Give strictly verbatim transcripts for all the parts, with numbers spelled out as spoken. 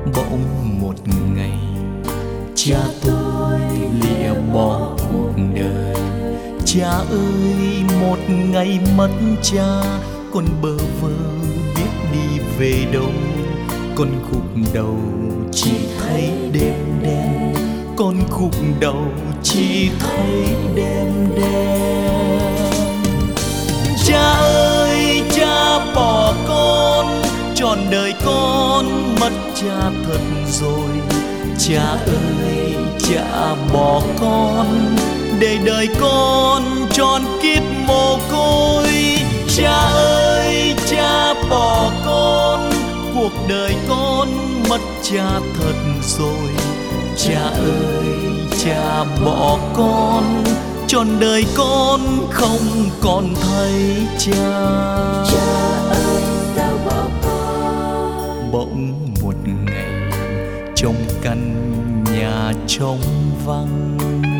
Bỗng một ngày cha tôi lìa bỏ cuộc đời. Cha ơi, một ngày mất cha, con bơ vơ biết đi về đâu. Con khúc đầu chỉ thấy đêm đen, con khúc đầu chỉ thấy đêm đen. Cha ơi, cha bỏ con, trọn đời con mất cha thật rồi. Cha ơi, cha bỏ con, để đời con tròn kiếp mồ côi. Cha ơi, cha bỏ con, cuộc đời con mất cha thật rồi. Cha ơi, cha bỏ con, trọn đời con không còn thấy cha. Cha ơi, sao bỏ con? Bỗng một ngày trong căn nhà trống vắng,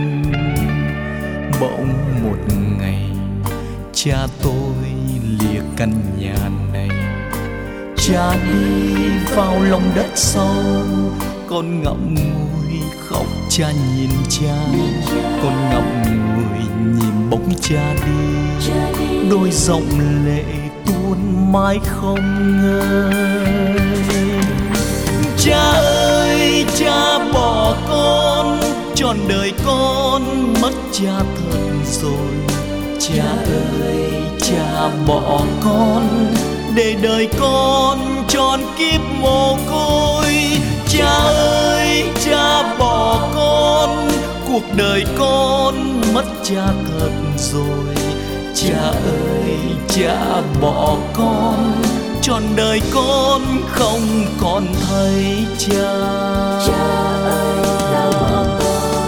bỗng một ngày cha tôi lìa căn nhà này. Cha đi vào lòng đất sâu, con ngậm ngùi khóc cha nhìn cha. Con ngậm ngùi nhìn bóng cha đi, đôi dòng lệ tuôn mãi không ngơi. Cha ơi, cha bỏ con, trọn đời con mất cha thật rồi. Cha ơi, cha bỏ con, để đời con tròn kiếp mồ côi. Cha ơi, cha bỏ con, cuộc đời con mất cha thật rồi. Cha ơi, cha bỏ con, trọn đời con không còn thấy cha. Cha ơi, sao bỏ con?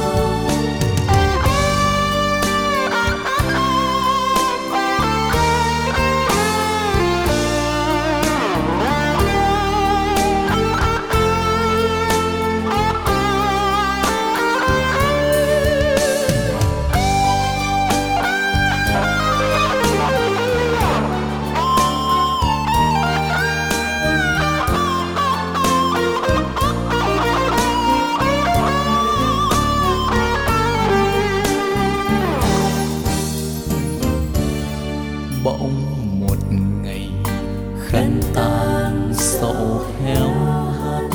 Bỗng một ngày khăn tàn sầu héo hắt,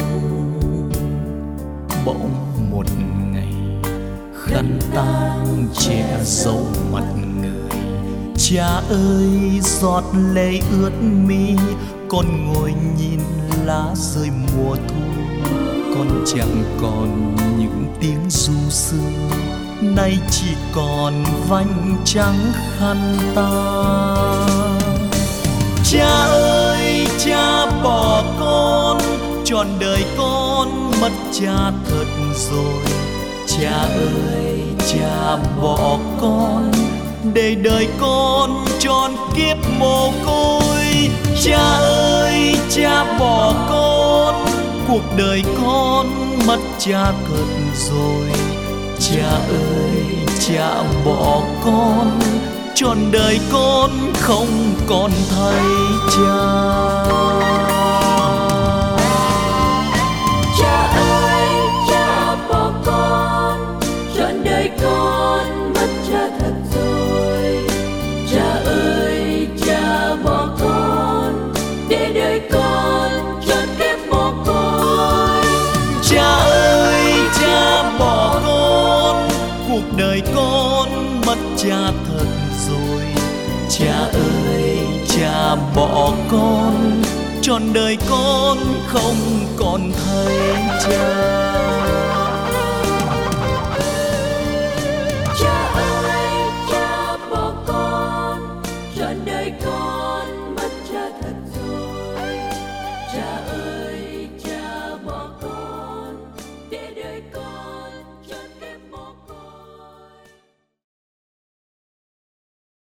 bỗng một ngày khăn tàn che dấu mặt người. Cha ơi, giọt lệ ướt mi, con ngồi nhìn lá rơi mùa thu. Con chẳng còn những tiếng ru xưa, nay chỉ còn vành trắng khăn tàn. Cha ơi, cha bỏ con, trọn đời con mất cha thật rồi. Cha ơi, cha bỏ con, để đời con tròn kiếp mồ côi. Cha ơi, cha bỏ con, cuộc đời con mất cha thật rồi. Cha ơi, cha bỏ con, trọn đời con không còn thấy cha. Cha ơi, cha bỏ con, trọn đời con mất cha thật rồi. Cha ơi, cha bỏ con, để đời con trọn kiếp mồ côi. Cha ơi, cha bỏ con, cuộc đời con mất cha thật rồi. Cha ơi, cha bỏ con, trọn đời con không còn thấy cha.